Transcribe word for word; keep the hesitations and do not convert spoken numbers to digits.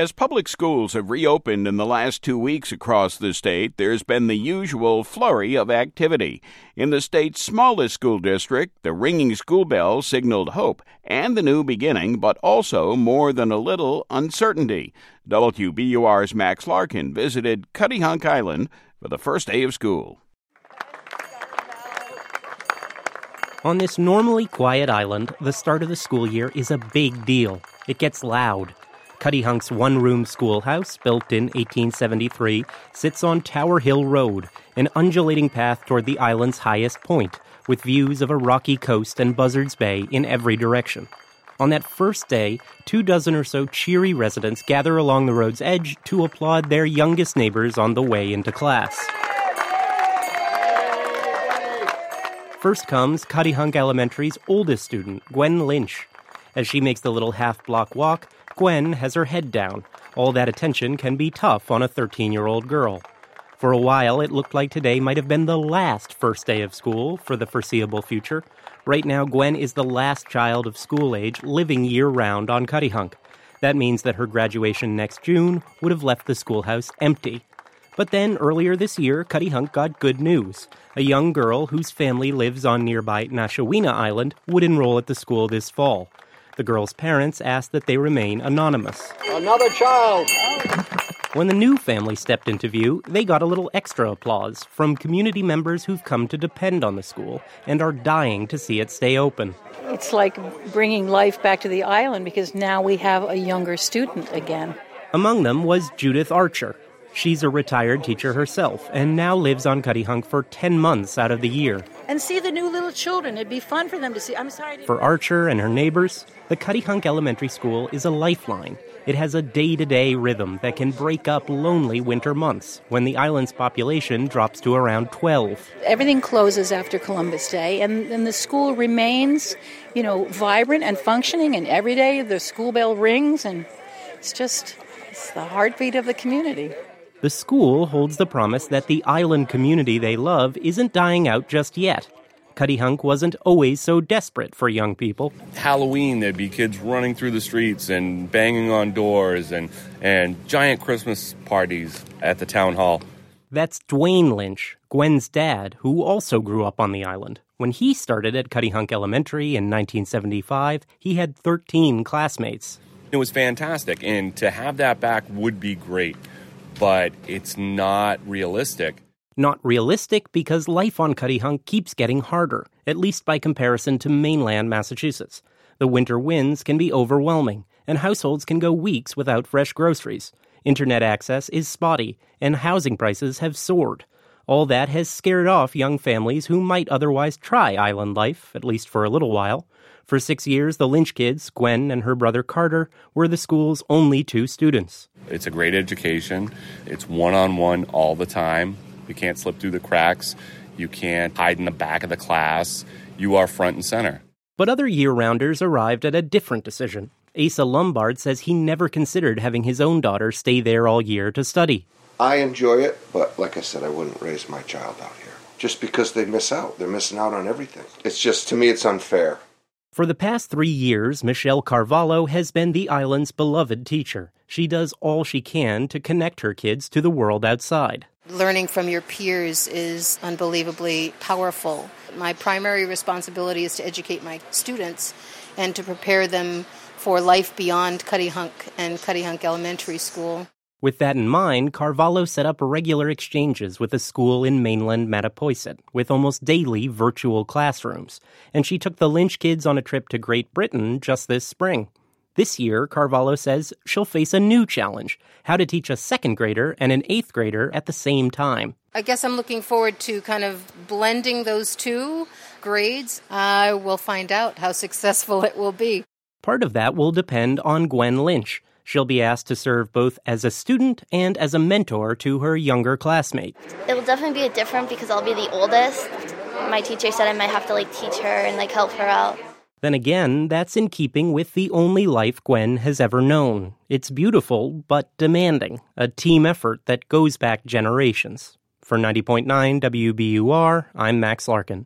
As public schools have reopened in the last two weeks across the state, there's been the usual flurry of activity. In the state's smallest school district, the ringing school bell signaled hope and the new beginning, but also more than a little uncertainty. W B U R's Max Larkin visited Cuttyhunk Island for the first day of school. On this normally quiet island, the start of the school year is a big deal. It gets loud. Cuttyhunk's one-room schoolhouse, built in eighteen seventy-three, sits on Tower Hill Road, an undulating path toward the island's highest point, with views of a rocky coast and Buzzards Bay in every direction. On that first day, two dozen or so cheery residents gather along the road's edge to applaud their youngest neighbors on the way into class. First comes Cuttyhunk Elementary's oldest student, Gwen Lynch. As she makes the little half-block walk, Gwen has her head down. All that attention can be tough on a thirteen-year-old girl. For a while, it looked like today might have been the last first day of school for the foreseeable future. Right now, Gwen is the last child of school age living year-round on Cuttyhunk. That means that her graduation next June would have left the schoolhouse empty. But then, earlier this year, Cuttyhunk got good news. A young girl whose family lives on nearby Nashawena Island would enroll at the school this fall. The girl's parents asked that they remain anonymous. Another child! When the new family stepped into view, they got a little extra applause from community members who've come to depend on the school and are dying to see it stay open. It's like bringing life back to the island because now we have a younger student again. Among them was Judith Archer. She's a retired teacher herself and now lives on Cuttyhunk for ten months out of the year. And see the new little children. It'd be fun for them to see. I'm sorry. To- for Archer and her neighbors, the Cuttyhunk Elementary School is a lifeline. It has a day-to-day rhythm that can break up lonely winter months when the island's population drops to around twelve. Everything closes after Columbus Day, and, and the school remains, you know, vibrant and functioning, and every day the school bell rings, and it's just it's the heartbeat of the community. The school holds the promise that the island community they love isn't dying out just yet. Cuttyhunk wasn't always so desperate for young people. Halloween, there'd be kids running through the streets and banging on doors and, and giant Christmas parties at the town hall. That's Dwayne Lynch, Gwen's dad, who also grew up on the island. When he started at Cuttyhunk Elementary in nineteen seventy-five, he had thirteen classmates. It was fantastic, and to have that back would be great. But it's not realistic. Not realistic because life on Cuttyhunk keeps getting harder, at least by comparison to mainland Massachusetts. The winter winds can be overwhelming, and households can go weeks without fresh groceries. Internet access is spotty, and housing prices have soared. All that has scared off young families who might otherwise try island life, at least for a little while. For six years, the Lynch kids, Gwen and her brother Carter, were the school's only two students. It's a great education. It's one-on-one all the time. You can't slip through the cracks. You can't hide in the back of the class. You are front and center. But other year-rounders arrived at a different decision. Asa Lombard says he never considered having his own daughter stay there all year to study. I enjoy it, but like I said, I wouldn't raise my child out here. Just because they miss out. They're missing out on everything. It's just, to me, it's unfair. For the past three years, Michelle Carvalho has been the island's beloved teacher. She does all she can to connect her kids to the world outside. Learning from your peers is unbelievably powerful. My primary responsibility is to educate my students and to prepare them for life beyond Cuttyhunk and Cuttyhunk Elementary School. With that in mind, Carvalho set up regular exchanges with a school in mainland Mattapoisett, with almost daily virtual classrooms. And she took the Lynch kids on a trip to Great Britain just this spring. This year, Carvalho says she'll face a new challenge, how to teach a second grader and an eighth grader at the same time. I guess I'm looking forward to kind of blending those two grades. I will find out how successful it will be. Part of that will depend on Gwen Lynch. She'll be asked to serve both as a student and as a mentor to her younger classmate. It will definitely be different because I'll be the oldest. My teacher said I might have to like teach her and like help her out. Then again, that's in keeping with the only life Gwen has ever known. It's beautiful, but demanding, a team effort that goes back generations. For ninety point nine W B U R, I'm Max Larkin.